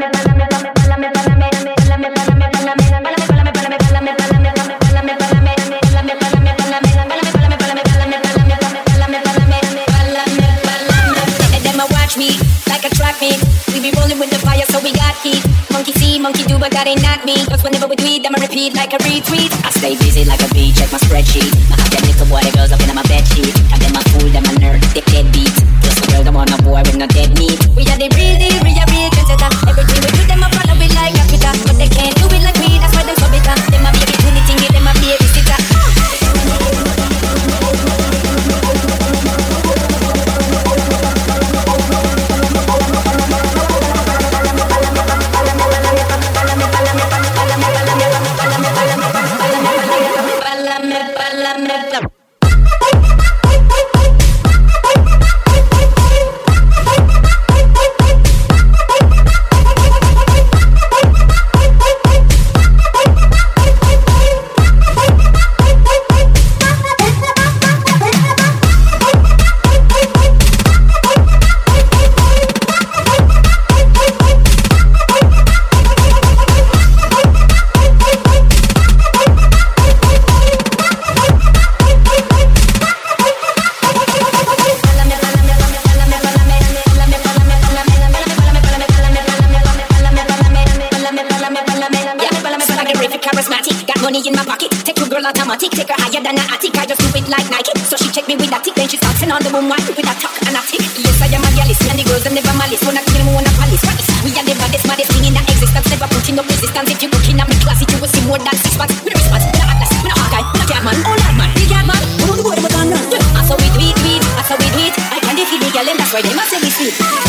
Monkey do, but that ain't not me. Cause whenever we tweet, I'ma repeat like a retweet. I stay busy like a bee, check my spreadsheet. My hot damn little boy that goes up in my bed sheet. I them a fool, them a nerd, they deadbeat. Plus the world, I want a boy with no dead meat. We are the real deal, we are real trendsetter. Everything we do, them a follow it like a Twitter. But they can't do it like we, that's why them so bitter. Them a baby anything, them a baby sitter. In my pocket, take your girl automatic, take her higher than an attic. I just do it like Nike, so she check me with that tick. Then she starts on the boom white with a talk and a tick. Yes, I am a realist, and the girls them never malice. Wanna kill me, wanna palace. We are the baddest thing in the existence. Never putting up resistance. If you look in at me classy, you will see more than 6 months. With a response, with a atlas, with a hard guy, with a cat man, oh lad man, big cat man. Who the boy with a gun? I saw we tweet, I saw we tweet. I can defeat the girl, and that's why they must say we sweet.